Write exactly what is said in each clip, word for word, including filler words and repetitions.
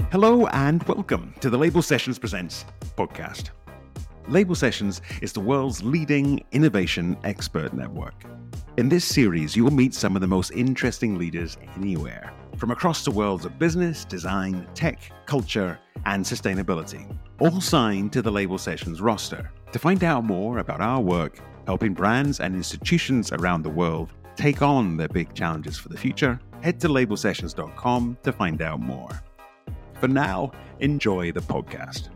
Hello and welcome to the Label Sessions Presents podcast. Label Sessions is the world's leading innovation expert network. In this series, you will meet some of the most interesting leaders anywhere, from across the worlds of business, design, tech, culture, and sustainability, all signed to the Label Sessions roster. To find out more about our work, helping brands and institutions around the world take on their big challenges for the future, head to label sessions dot com to find out more. For now, enjoy the podcast.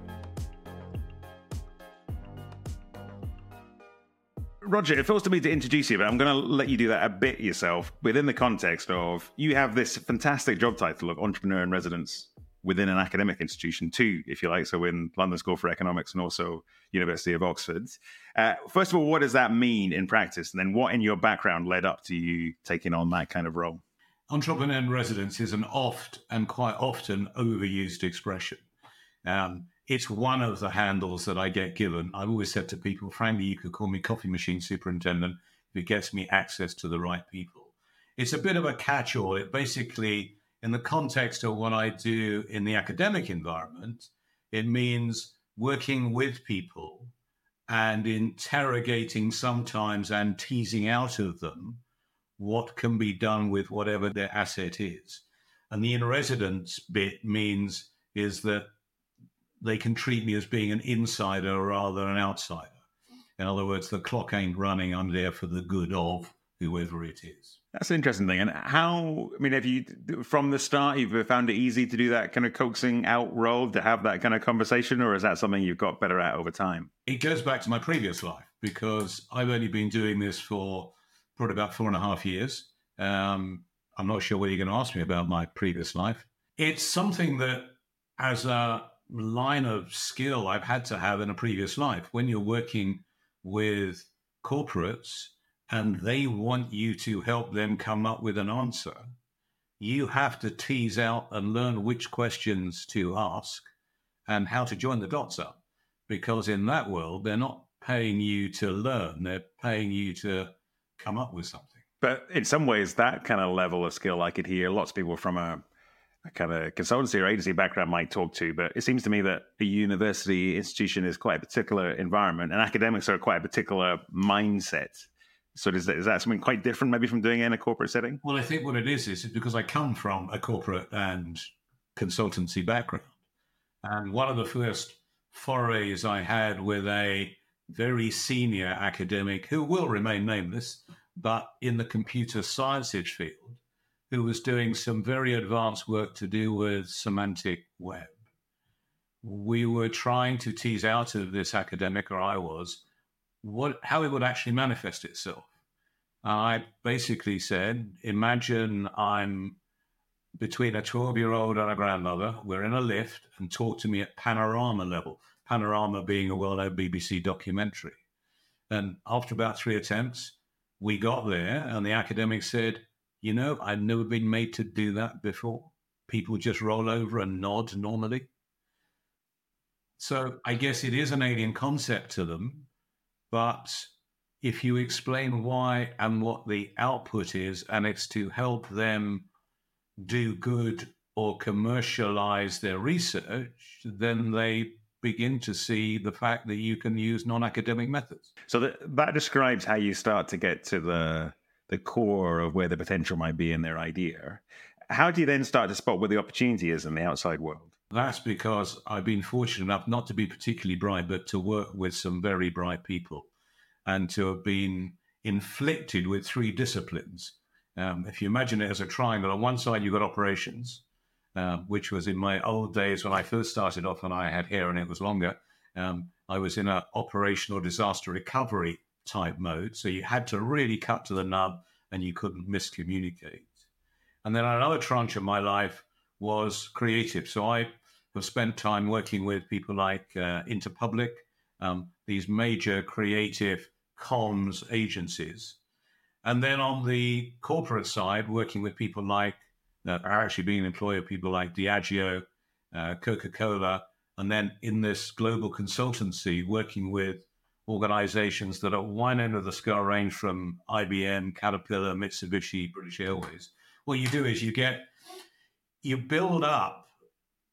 Roger, it feels to me to introduce you, but I'm going to let you do that a bit yourself within the context of you have this fantastic job title of entrepreneur in residence within an academic institution too, if you like, so in London School for Economics and also University of Oxford. Uh, first of all, what does that mean in practice? And then what in your background led up to you taking on that kind of role? Entrepreneur in residence is an oft and quite often overused expression. Um, it's one of the handles that I get given. I've always said to people, frankly, you could call me coffee machine superintendent if it gets me access to the right people. It's a bit of a catch-all. It basically, in the context of what I do in the academic environment, it means working with people and interrogating sometimes and teasing out of them what can be done with whatever their asset is. And the in-residence bit means is that they can treat me as being an insider rather than an outsider. In other words, the clock ain't running, I'm there for the good of whoever it is. That's an interesting thing. And how, I mean, have you, from the start, you've found it easy to do that kind of coaxing out role, to have that kind of conversation, or is that something you've got better at over time? It goes back to my previous life, because I've only been doing this for probably about four and a half years. Um, I'm not sure whether you're going to ask me about my previous life. It's something that, as a line of skill, I've had to have in a previous life. When you're working with corporates and they want you to help them come up with an answer, you have to tease out and learn which questions to ask and how to join the dots up. Because in that world, they're not paying you to learn, they're paying you to come up with something. But in some ways, that kind of level of skill I could hear lots of people from a, a kind of consultancy or agency background might talk to, but it seems to me that a university institution is quite a particular environment and academics are quite a particular mindset. So is that, is that something quite different maybe from doing it in a corporate setting? Well, I think what it is, is because I come from a corporate and consultancy background. And one of the first forays I had with a very senior academic who will remain nameless, but in the computer sciences field, who was doing some very advanced work to do with semantic web. We were trying to tease out of this academic, or I was, what how it would actually manifest itself. I basically said, imagine I'm between a twelve-year-old and a grandmother. We're in a lift, and talk to me at Panorama level. Panorama being a well-known B B C documentary. And after about three attempts, we got there, and the academic said, you know, I've never been made to do that before. People just roll over and nod normally. So I guess it is an alien concept to them, but if you explain why and what the output is, and it's to help them do good or commercialize their research, then they begin to see the fact that you can use non-academic methods. So that, that describes how you start to get to the the core of where the potential might be in their idea. How do you then start to spot where the opportunity is in the outside world? That's because I've been fortunate enough not to be particularly bright, but to work with some very bright people and to have been inflicted with three disciplines. Um, if you imagine it as a triangle, on one side you've got operations, uh, which was in my old days when I first started off and I had hair and it was longer. Um, I was in an operational disaster recovery type mode. So you had to really cut to the nub and you couldn't miscommunicate. And then another tranche of my life was creative. So I have spent time working with people like uh, Interpublic, um, these major creative comms agencies. And then on the corporate side, working with people like, uh, actually being an employer of people like Diageo, uh, Coca-Cola, and then in this global consultancy, working with organizations that at one end of the scale range from I B M, Caterpillar, Mitsubishi, British Airways. What you do is you get, you build up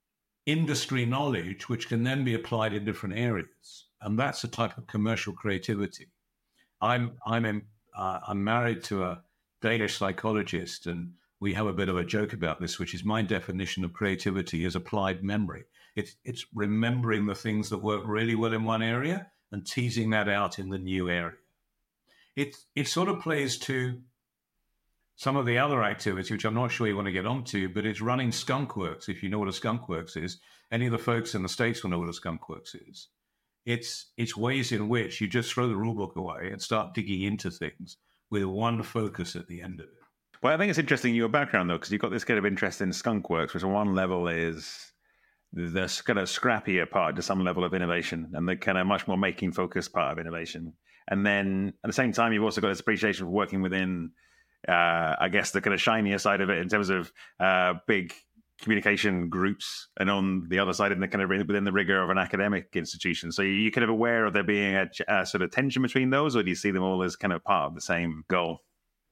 industry knowledge, which can then be applied in different areas. And that's a type of commercial creativity. I'm I'm in, uh, I'm married to a Danish psychologist, and we have a bit of a joke about this, which is my definition of creativity is applied memory. It's it's remembering the things that work really well in one area and teasing that out in the new area. It it sort of plays to some of the other activity, which I'm not sure you want to get onto, but it's running skunkworks. If you know what a skunkworks is, any of the folks in the States will know what a skunkworks is. It's it's ways in which you just throw the rule book away and start digging into things with one focus at the end of it. Well, I think it's interesting your background, though, because you've got this kind of interest in skunkworks, which on one level is the kind of scrappier part to some level of innovation and the kind of much more making focused part of innovation. And then at the same time, you've also got this appreciation for working within, uh, I guess, the kind of shinier side of it in terms of uh, big communication groups, and on the other side, in the kind of within the rigor of an academic institution. So you kind of aware of there being a, a sort of tension between those, or do you see them all as kind of part of the same goal?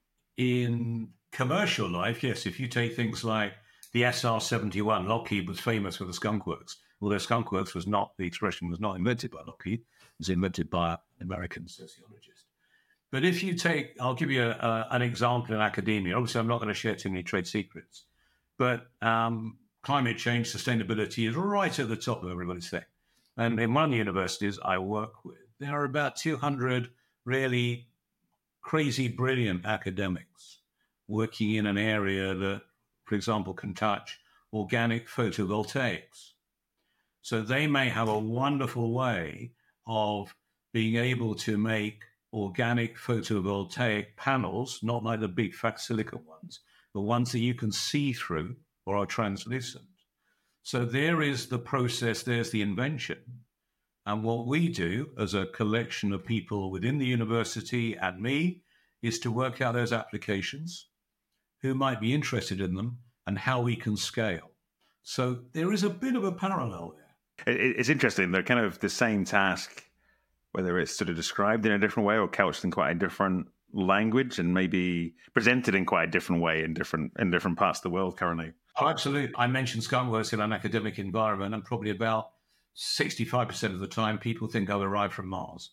In commercial life, yes. If you take things like the S R seventy-one, Lockheed was famous for the skunkworks. Well, the skunkworks was not, the expression was not invented by Lockheed. It was invented by an American sociologist. But if you take, I'll give you a, a, an example in academia. Obviously, I'm not going to share too many trade secrets. But um, climate change sustainability is right at the top of everybody's thing. And in one of the universities I work with, there are about two hundred really crazy, brilliant academics working in an area that, for example, can touch organic photovoltaics. So they may have a wonderful way of being able to make organic photovoltaic panels, not like the big fat silicon ones, the ones that you can see through or are translucent. So there is the process, there's the invention. And what we do as a collection of people within the university and me is to work out those applications, who might be interested in them, and how we can scale. So there is a bit of a parallel there. It's interesting. They're kind of the same task, whether it's sort of described in a different way or couched in quite a different language and maybe presented in quite a different way in different in different parts of the world currently. Oh, absolutely. I mentioned skunkworks in an academic environment, and probably about sixty-five percent of the time people think I've arrived from Mars.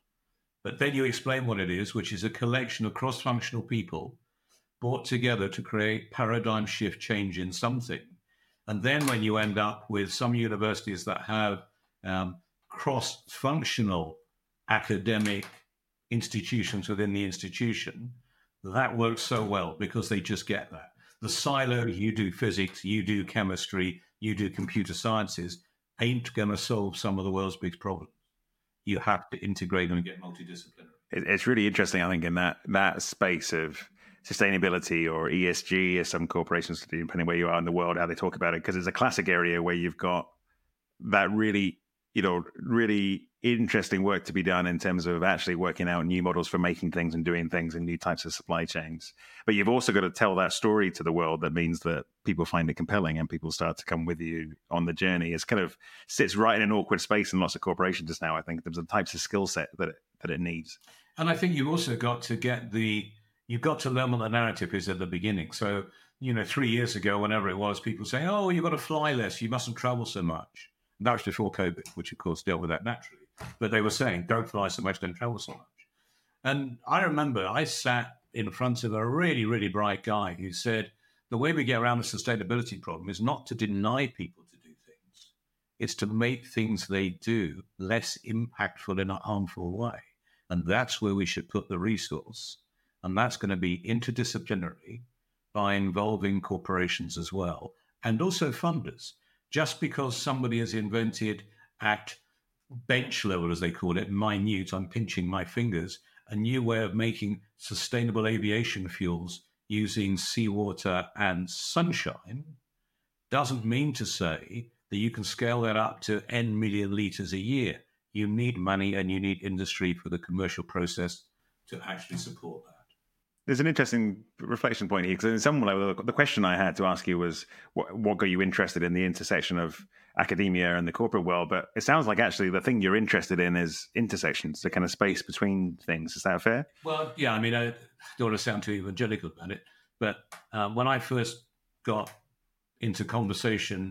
But then you explain what it is, which is a collection of cross-functional people brought together to create paradigm shift change in something. And then when you end up with some universities that have um, cross-functional academic institutions within the institution, that works so well because they just get that. The silo, you do physics, you do chemistry, you do computer sciences, ain't going to solve some of the world's big problems. You have to integrate them and get multidisciplinary. It's really interesting, I think, in that that space of sustainability or E S G, as some corporations do, depending where you are in the world, how they talk about it, because it's a classic area where you've got that really, you know, really interesting work to be done in terms of actually working out new models for making things and doing things in new types of supply chains. But you've also got to tell that story to the world that means that people find it compelling and people start to come with you on the journey. It's kind of sits right in an awkward space in lots of corporations just now, I think, in terms of the types of skill set that it, that it needs. And I think you've also got to get the, you've got to learn what the narrative is at the beginning. So, you know, three years ago, whenever it was, people say, oh, you've got to fly less, you mustn't travel so much. That was before COVID, which of course dealt with that naturally. But they were saying, don't fly so much, don't travel so much. And I remember I sat in front of a really, really bright guy who said, the way we get around the sustainability problem is not to deny people to do things. It's to make things they do less impactful in a harmful way. And that's where we should put the resource. And that's going to be interdisciplinary by involving corporations as well, and also funders. Just because somebody has invented at bench level, as they call it, minute, I'm pinching my fingers, a new way of making sustainable aviation fuels using seawater and sunshine, doesn't mean to say that you can scale that up to N million litres a year. You need money and you need industry for the commercial process to actually support that. There's an interesting reflection point here, because in some way, the question I had to ask you was, what, what got you interested in the intersection of academia and the corporate world? But it sounds like actually the thing you're interested in is intersections, the kind of space between things. Is that fair? Well, yeah, I mean, I don't want to sound too evangelical about it, but uh, when I first got into conversation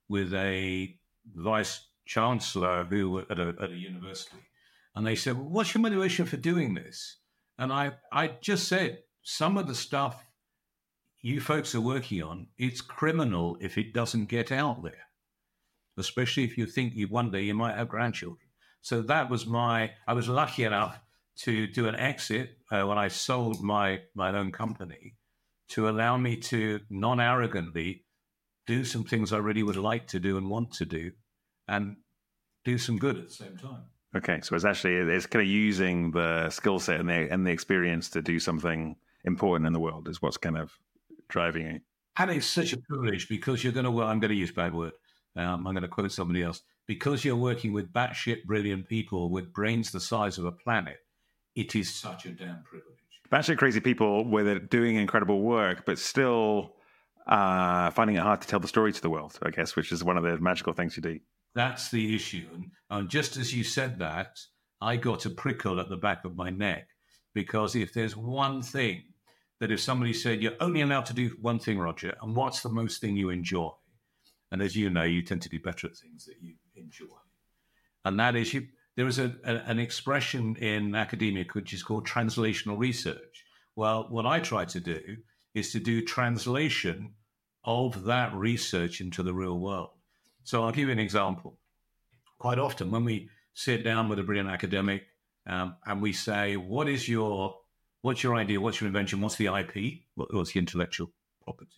with a vice chancellor who at a, at a university, and they said, well, "What's your motivation for doing this?" And I, I just said, "Some of the stuff you folks are working on, it's criminal if it doesn't get out there, especially if you think you one day you might have grandchildren." So that was my. I was lucky enough to do an exit uh, when I sold my my own company, to allow me to non-arrogantly do some things I really would like to do and want to do, and do some good at the same time. Okay, so it's actually it's kind of using the skill set and the and the experience to do something important in the world is what's kind of driving it. And it's such a privilege because you're going to. Well, I'm going to use a bad word. Um, I'm going to quote somebody else. Because you're working with batshit brilliant people with brains the size of a planet, it is such a damn privilege. Batshit crazy people with it doing incredible work, but still uh, finding it hard to tell the story to the world, I guess, which is one of the magical things you do. That's the issue. And, and just as you said that, I got a prickle at the back of my neck, because if there's one thing that if somebody said, you're only allowed to do one thing, Roger, and what's the most thing you enjoy? And as you know, you tend to do better at things that you enjoy. And that is, you, there is a, a, an expression in academia which is called translational research. Well, what I try to do is to do translation of that research into the real world. So I'll give you an example. Quite often when we sit down with a brilliant academic um, and we say, what is your, what's your idea? What's your invention? What's the I P? What's the intellectual property?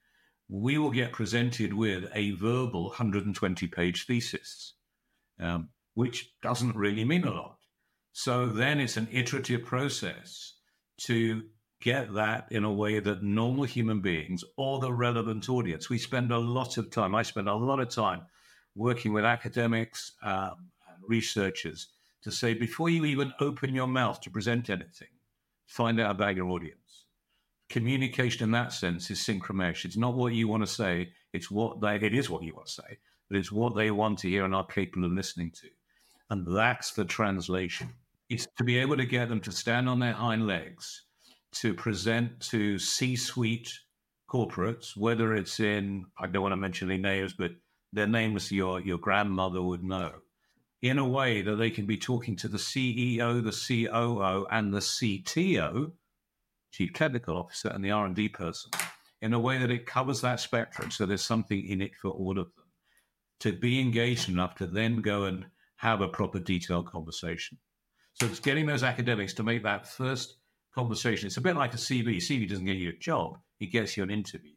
We will get presented with a verbal one hundred twenty page thesis, um, which doesn't really mean a lot. So then it's an iterative process to get that in a way that normal human beings or the relevant audience, we spend a lot of time, I spend a lot of time working with academics um, and researchers to say, before you even open your mouth to present anything, find out about your audience. Communication in that sense is synchromesh. It's not what you want to say. It's what they, it is what you want to say, but it's what they want to hear and are capable of listening to. And that's the translation. It's to be able to get them to stand on their hind legs, to present to C-suite corporates, whether it's in, I don't want to mention any names, but their names your, your grandmother would know, in a way that they can be talking to the C E O, the C O O, and the C T O, Chief Technical Officer, and the R and D person, in a way that it covers that spectrum, so there's something in it for all of them, to be engaged enough to then go and have a proper detailed conversation. So it's getting those academics to make that first conversation. It's a bit like a C V. C V doesn't get you a job, it gets you an interview.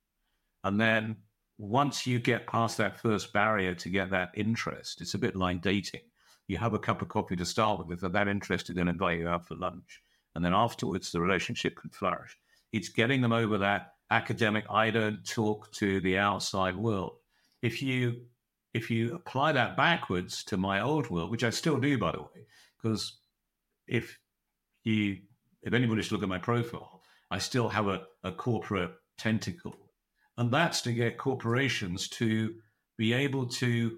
And then once you get past that first barrier to get that interest, it's a bit like dating. You have a cup of coffee to start with, and that interest is then invite you out for lunch. And then afterwards, the relationship can flourish. It's getting them over that academic, I don't talk to the outside world. If you if you apply that backwards to my old world, which I still do, by the way, because if you if anybody should look at my profile, I still have a, a corporate tentacle. And that's to get corporations to be able to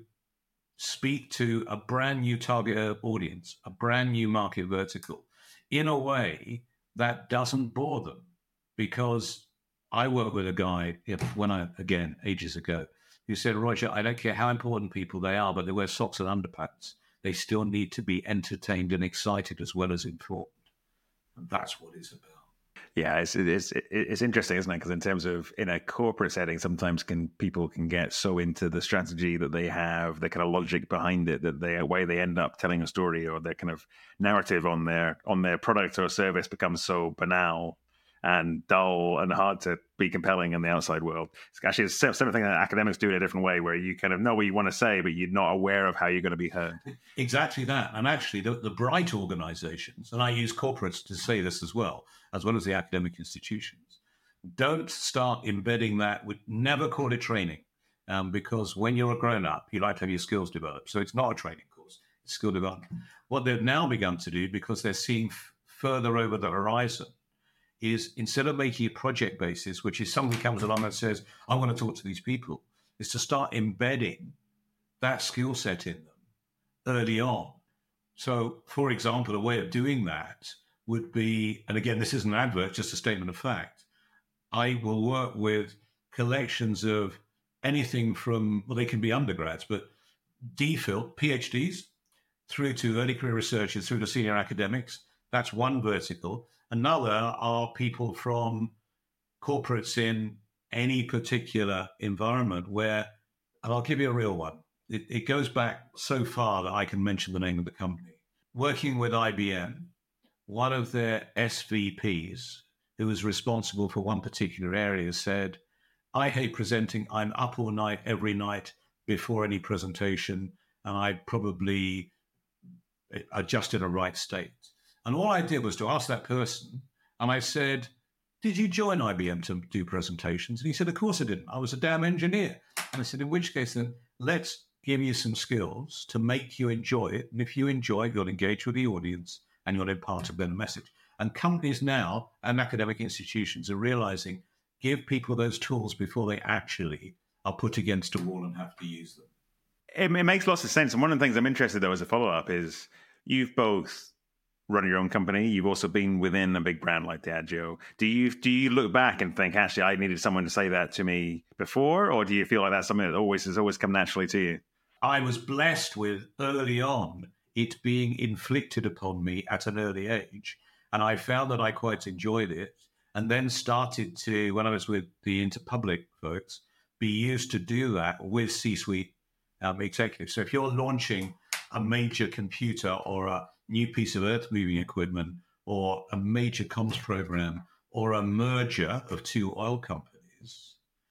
speak to a brand new target audience, a brand new market vertical, in a way that doesn't bore them. Because I worked with a guy, if, when I, again, ages ago, who said, Roger, I don't care how important people they are, but they wear socks and underpants. They still need to be entertained and excited as well as informed. And that's what it's about. Yeah, it's it's it's interesting, isn't it? Because in terms of in a corporate setting, sometimes can people can get so into the strategy that they have, the kind of logic behind it, that the way they end up telling a story or their kind of narrative on their on their product or service becomes so banal and dull and hard to be compelling in the outside world. It's actually it's something that academics do in a different way, where you kind of know what you want to say, but you're not aware of how you're going to be heard. Exactly that. And actually, the, the bright organizations, and I use corporates to say this as well, as well as the academic institutions, don't start embedding that. Would never call it training, um, because when you're a grown-up, you like to have your skills developed. So it's not a training course, it's skill development. What they've now begun to do, because they're seeing f- further over the horizon, is instead of making a project basis, which is somebody comes along and says, I want to talk to these people, is to start embedding that skill set in them early on. So, for example, a way of doing that would be, and again, this isn't an advert, just a statement of fact, I will work with collections of anything from, well, they can be undergrads, but DPhil, PhDs, through to early career researchers, through to senior academics. That's one vertical. Another are people from corporates in any particular environment where, and I'll give you a real one. It, it goes back so far that I can mention the name of the company. Working with I B M, one of their S V Ps, who was responsible for one particular area, said, I hate presenting. I'm up all night, every night before any presentation, and I probably adjust in a right state. And all I did was to ask that person, and I said, did you join I B M to do presentations? And he said, of course I didn't. I was a damn engineer. And I said, in which case then, let's give you some skills to make you enjoy it. And if you enjoy it, you'll engage with the audience and you'll impart a better message. And companies now and academic institutions are realizing, give people those tools before they actually are put against a wall and have to use them. It, it makes lots of sense. And one of the things I'm interested, though, as a follow-up is you've both run your own company. You've also been within a big brand like Diageo. Do you do you look back and think, actually, I needed someone to say that to me before? Or do you feel like that's something that always has always come naturally to you? I was blessed with early on it being inflicted upon me at an early age. And I found that I quite enjoyed it. And then started to, when I was with the Interpublic folks, be used to do that with C-suite um, executives. So if you're launching a major computer or a new piece of earth-moving equipment or a major comms program or a merger of two oil companies,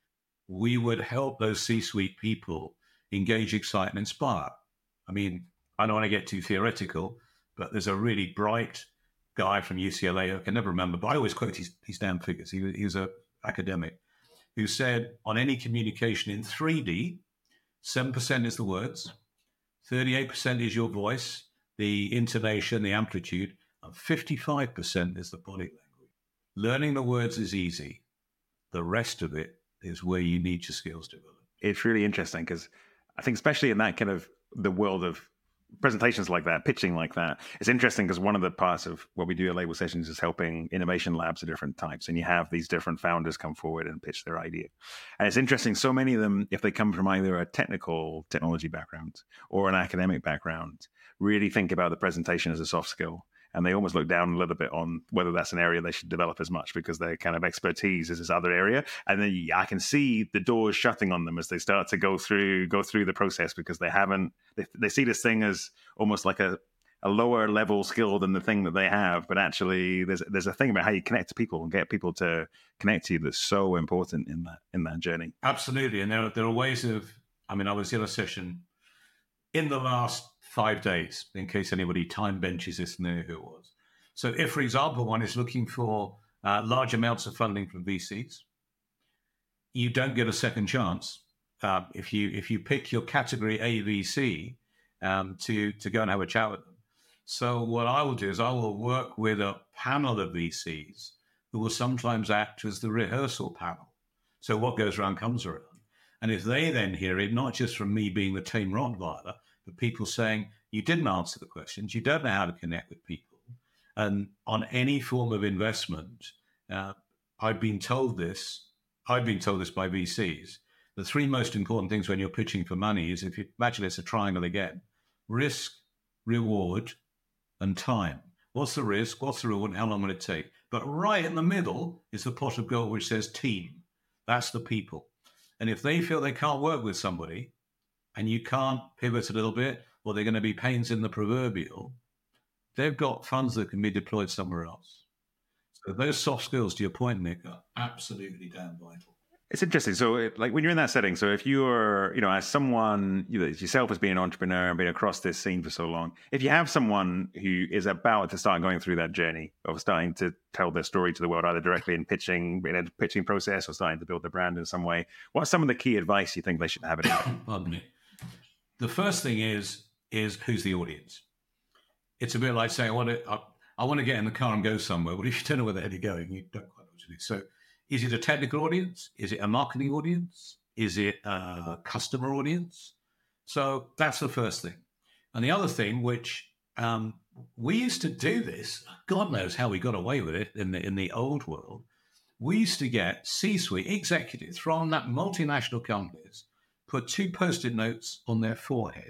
we would help those C-suite people engage, excite, and inspire. I mean, I don't want to get too theoretical, but there's a really bright guy from U C L A, I can never remember, but I always quote his, his damn figures. He, he was an academic who said on any communication in three D, seven percent is the words, thirty-eight percent is your voice, the intonation, the amplitude, and fifty-five percent is the body language. Learning the words is easy. The rest of it is where you need your skills developed. It's really interesting because I think especially in that kind of the world of presentations like that, pitching like that, it's interesting because one of the parts of what we do at Label Sessions is helping innovation labs of different types. And you have these different founders come forward and pitch their idea. And it's interesting, so many of them, if they come from either a technical technology background or an academic background, really think about the presentation as a soft skill. And they almost look down a little bit on whether that's an area they should develop as much because their kind of expertise is this other area. And then I can see the doors shutting on them as they start to go through go through the process because they haven't, they, they see this thing as almost like a, a lower level skill than the thing that they have. But actually there's there's a thing about how you connect to people and get people to connect to you that's so important in that in that journey. Absolutely. And there are, there are ways of, I mean, I was in a session in the last five days, in case anybody time benches this and know who it was. So if, for example, one is looking for uh, large amounts of funding from V Cs, you don't get a second chance. Uh, if you if you pick your category A V C um, to, to go and have a chat with them. So what I will do is I will work with a panel of V Cs who will sometimes act as the rehearsal panel. So what goes around comes around. And if they then hear it, not just from me being the tame Rottweiler, but people saying, you didn't answer the questions, you don't know how to connect with people. And on any form of investment, uh, I've been told this, I've been told this by V Cs. The three most important things when you're pitching for money is, if you imagine it's a triangle again, risk, reward, and time. What's the risk? What's the reward? How long will it take? But right in the middle is the pot of gold which says team. That's the people. And if they feel they can't work with somebody, and you can't pivot a little bit, or they're going to be pains in the proverbial, they've got funds that can be deployed somewhere else. So those soft skills, to your point, Nick, are absolutely damn vital. It's interesting. So, it, like when you're in that setting, so if you're, you know, as someone, you know, as yourself as being an entrepreneur and being across this scene for so long, if you have someone who is about to start going through that journey of starting to tell their story to the world, either directly in pitching, in a pitching process, or starting to build their brand in some way, what's some of the key advice you think they should have? It Pardon me. The first thing is is who's the audience. It's a bit like saying, I want to, I, I want to get in the car and go somewhere. Well, if you don't know where the hell you're going, you don't quite know what to do. So is it a technical audience? Is it a marketing audience? Is it a customer audience? So that's the first thing. And the other thing, which um, we used to do this, God knows how we got away with it in the in the old world, We used to get C-suite executives from that multinational companies put two post-it notes on their forehead.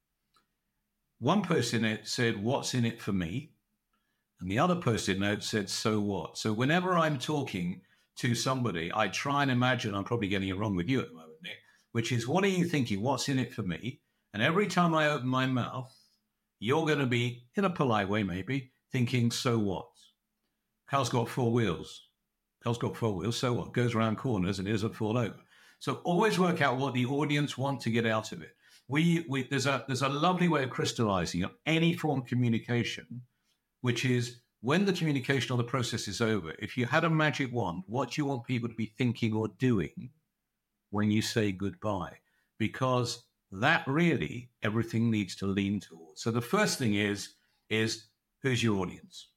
One post-it note said, "What's in it for me?" And the other post-it note said, "So what?" So whenever I'm talking to somebody, I try and imagine, I'm probably getting it wrong with you at the moment, Nick, which is, what are you thinking? What's in it for me? And every time I open my mouth, you're going to be, in a polite way maybe, thinking, "So what?" Car's got four wheels. Car's got four wheels, so what? Goes around corners and it doesn't fall over. So always work out what the audience want to get out of it. We, we there's a there's a lovely way of crystallizing any form of communication, which is when the communication or the process is over, if you had a magic wand, what do you want people to be thinking or doing when you say goodbye? Because that really everything needs to lean towards. So the first thing is, is who's your audience?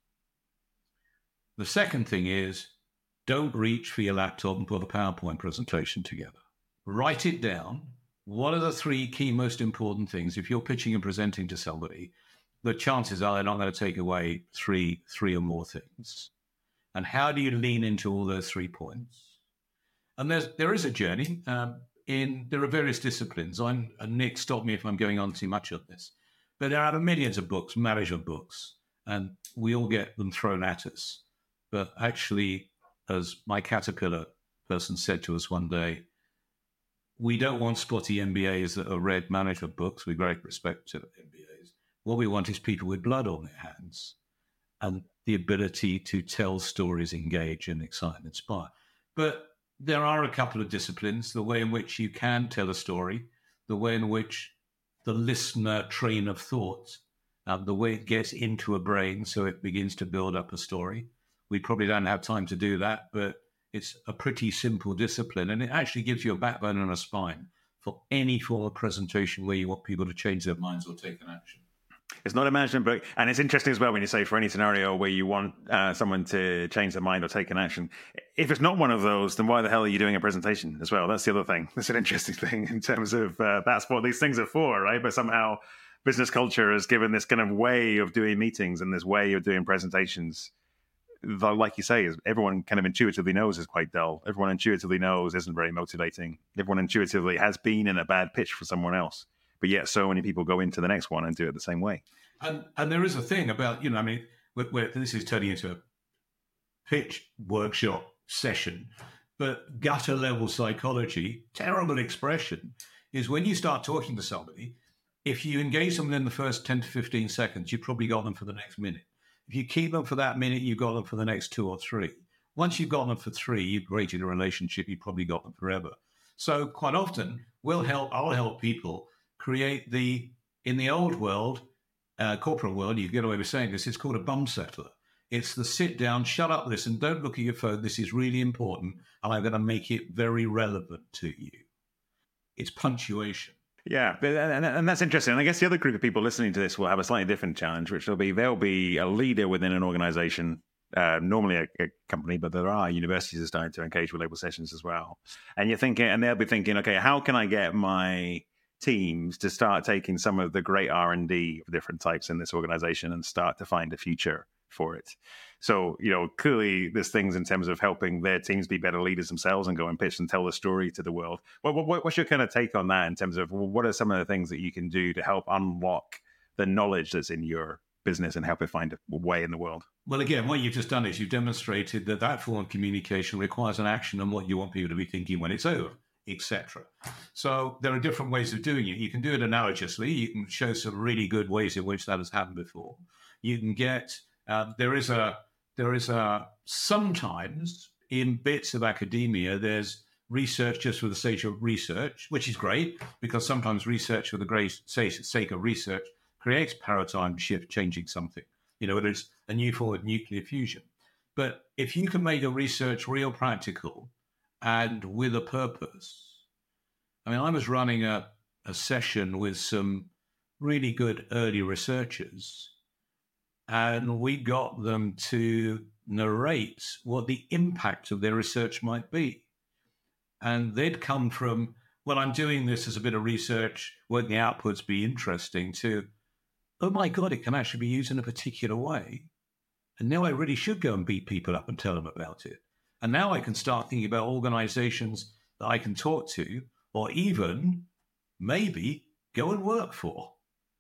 The second thing is, don't reach for your laptop and put a PowerPoint presentation together. Write it down. What are the three key most important things? If you're pitching and presenting to somebody, the chances are they're not going to take away three, three or more things. And how do you lean into all those three points? And there's, there is a journey. Um, in there are various disciplines. I'm, and Nick, stop me if I'm going on too much of this. But there are millions of books, management books, and we all get them thrown at us. But actually, as my Caterpillar person said to us one day, we don't want spotty M B As that are read management books with great respect to M B As. What we want is people with blood on their hands and the ability to tell stories, engage, and excite and inspire. But there are a couple of disciplines, the way in which you can tell a story, the way in which the listener train of thought, um, the way it gets into a brain so it begins to build up a story. We probably don't have time to do that, but it's a pretty simple discipline, and it actually gives you a backbone and a spine for any form of presentation where you want people to change their minds or take an action. It's not a management book. And it's interesting as well when you say for any scenario where you want uh, someone to change their mind or take an action. If it's not one of those, then why the hell are you doing a presentation as well? That's the other thing. That's an interesting thing in terms of uh, that's what these things are for, right? But somehow business culture has given this kind of way of doing meetings and this way of doing presentations. Though, like you say, is everyone kind of intuitively knows is quite dull. Everyone intuitively knows isn't very motivating. Everyone intuitively has been in a bad pitch for someone else. But yet so many people go into the next one and do it the same way. And and there is a thing about, you know, I mean, we're, we're, this is turning into a pitch workshop session, but gutter level psychology, terrible expression, is when you start talking to somebody, if you engage them in the first ten to fifteen seconds, you've probably got them for the next minute. If you keep them for that minute, you've got them for the next two or three. Once you've got them for three, you've created a relationship, you've probably got them forever. So quite often, we'll help, I'll help people create the, in the old world, uh, corporate world, you get away with saying this, it's called a bum settler. It's the sit down, shut up, listen, don't look at your phone, this is really important, and I'm going to make it very relevant to you. It's punctuation. Yeah, but, and, and that's interesting. And I guess the other group of people listening to this will have a slightly different challenge, which will be they'll be a leader within an organization, uh, normally a, a company, but there are universities that are starting to engage with label sessions as well. And you're thinking, and they'll be thinking, okay, how can I get my teams to start taking some of the great R and D of different types in this organization and start to find a future for it? So, you know, clearly there's things in terms of helping their teams be better leaders themselves and go and pitch and tell the story to the world. What, what, what's your kind of take on that in terms of what are some of the things that you can do to help unlock the knowledge that's in your business and help it find a way in the world? Well, again, what you've just done is you've demonstrated that that form of communication requires an action on what you want people to be thinking when it's over, et cetera. So there are different ways of doing it. You can do it analogously. You can show some really good ways in which that has happened before. You can get, uh, there is a, There is a, sometimes in bits of academia, there's research just for the sake of research, which is great because sometimes research for the great sake of research creates paradigm shift, changing something. You know, it's a new form of nuclear fusion. But if you can make a research real practical and with a purpose, I mean, I was running a, a session with some really good early researchers, and we got them to narrate what the impact of their research might be. And they'd come from, well, I'm doing this as a bit of research, won't the outputs be interesting, to, oh my God, it can actually be used in a particular way. And now I really should go and beat people up and tell them about it. And now I can start thinking about organizations that I can talk to, or even maybe go and work for.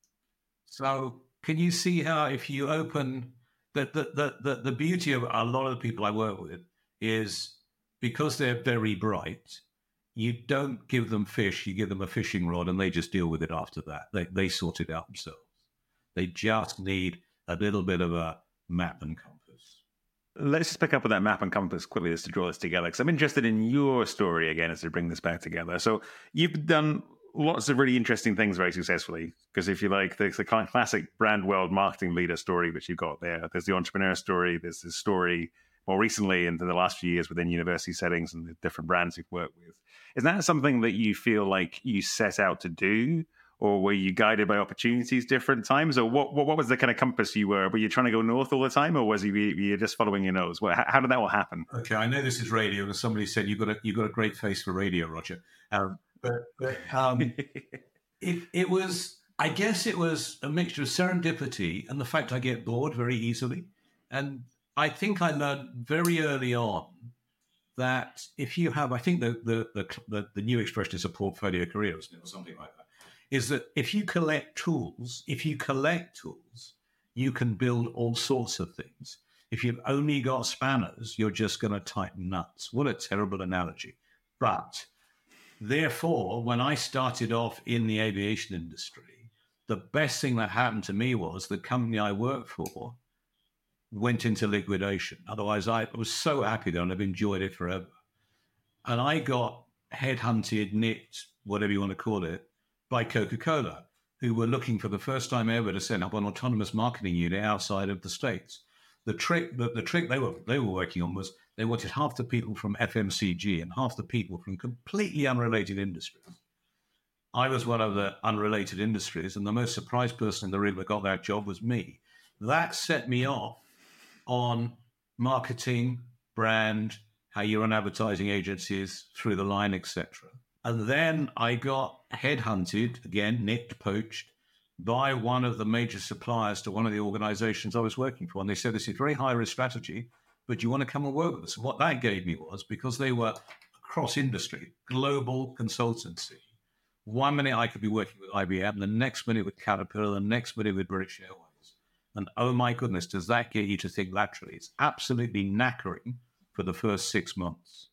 So can you see how if you open, the, the, the, the, the beauty of a lot of the people I work with is because they're very bright, you don't give them fish, you give them a fishing rod and they just deal with it after that. They, they sort it out themselves. They just need a little bit of a map and compass. Let's just pick up on that map and compass quickly just to draw this together, because I'm interested in your story again as to bring this back together. So you've done lots of really interesting things very successfully, because if you like, there's the classic brand world marketing leader story which you got there. There's the entrepreneur story. There's the story more recently into the last few years within university settings and the different brands you've worked with. Is that something that you feel like you set out to do? Or were you guided by opportunities different times? Or what, what what was the kind of compass you were? Were you trying to go north all the time? Or was you, were you just following your nose? How, how did that all happen? Okay, I know this is radio, and somebody said you've got a, you've got a great face for radio, Roger. Um, but but um, it, it was, I guess it was a mixture of serendipity and the fact I get bored very easily. And I think I learned very early on that if you have, I think the the the, the, the new expression is a portfolio career, isn't it, or something like that. Is that if you collect tools, if you collect tools, you can build all sorts of things. If you've only got spanners, you're just going to tighten nuts. What a terrible analogy. But therefore, when I started off in the aviation industry, the best thing that happened to me was the company I worked for went into liquidation. Otherwise, I was so happy there and I've enjoyed it forever. And I got headhunted, nicked, whatever you want to call it, by Coca-Cola, who were looking for the first time ever to set up an autonomous marketing unit outside of the States. The trick, the, the trick they were they were working on was they wanted half the people from F M C G and half the people from completely unrelated industries. I was one of the unrelated industries, and the most surprised person in the room that got that job was me. That set me off on marketing, brand, how you run advertising agencies through the line, et cetera. And then I got headhunted, again, nicked, poached, by one of the major suppliers to one of the organizations I was working for. And they said, this is very high-risk strategy, but you want to come and work with us? And what that gave me was, because they were cross-industry, global consultancy, one minute I could be working with I B M, the next minute with Caterpillar, the next minute with British Airways. And oh my goodness, does that get you to think laterally? It's absolutely knackering for the first six months.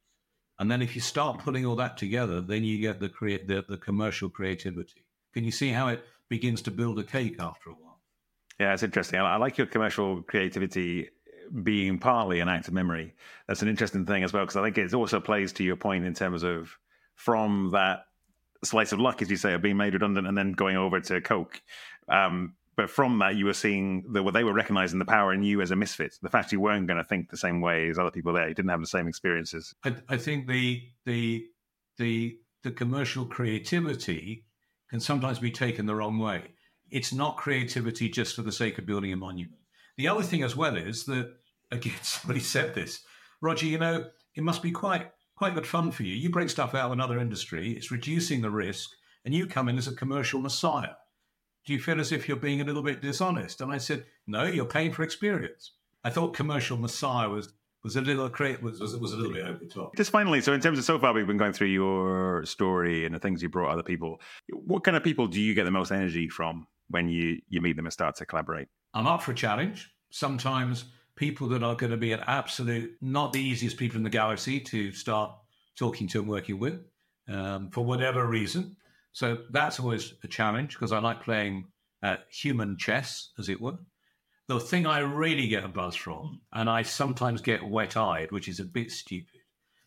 And then if you start putting all that together, then you get the, crea- the the commercial creativity. Can you see how it begins to build a cake after a while? Yeah, it's interesting. I, I like your commercial creativity being partly an act of memory. That's an interesting thing as well, because I think it also plays to your point in terms of from that slice of luck, as you say, of being made redundant and then going over to Coke. Um, But from that, you were seeing that well, they were recognizing the power in you as a misfit. The fact you weren't going to think the same way as other people there, you didn't have the same experiences. I, I think the the the the commercial creativity can sometimes be taken the wrong way. It's not creativity just for the sake of building a monument. The other thing as well is that, again, somebody said this, Roger, you know, it must be quite quite good fun for you. You break stuff out of another industry, it's reducing the risk, and you come in as a commercial messiah. Do you feel as if you're being a little bit dishonest? And I said, no, you're paying for experience. I thought commercial messiah was was a little was was, was a little bit over the top. Just finally, so in terms of so far we've been going through your story and the things you brought other people. What kind of people do you get the most energy from when you, you meet them and start to collaborate? I'm up for a challenge. Sometimes people that are going to be an absolute, not the easiest people in the galaxy to start talking to and working with um, for whatever reason. So that's always a challenge because I like playing uh, human chess, as it were. The thing I really get a buzz from, and I sometimes get wet-eyed, which is a bit stupid,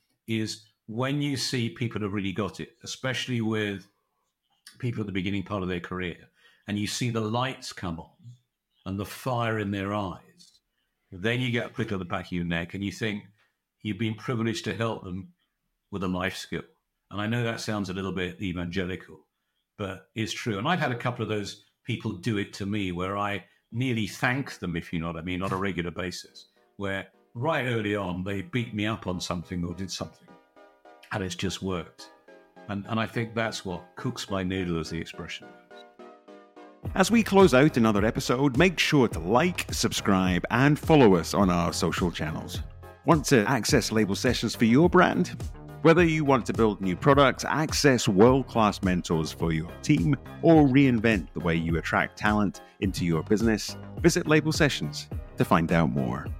is when you see people who've really got it, especially with people at the beginning part of their career, and you see the lights come on and the fire in their eyes, then you get a prick on the back of your neck and you think you've been privileged to help them with a life skill. And I know that sounds a little bit evangelical, but it's true. And I've had a couple of those people do it to me where I nearly thank them, if you know what I mean, on a regular basis, where right early on they beat me up on something or did something and it's just worked. And, and I think that's what cooks my noodle, as the expression goes. As we close out another episode, make sure to like, subscribe, and follow us on our social channels. Want to access Label Sessions for your brand? Whether you want to build new products, access world-class mentors for your team, or reinvent the way you attract talent into your business, visit Label Sessions to find out more.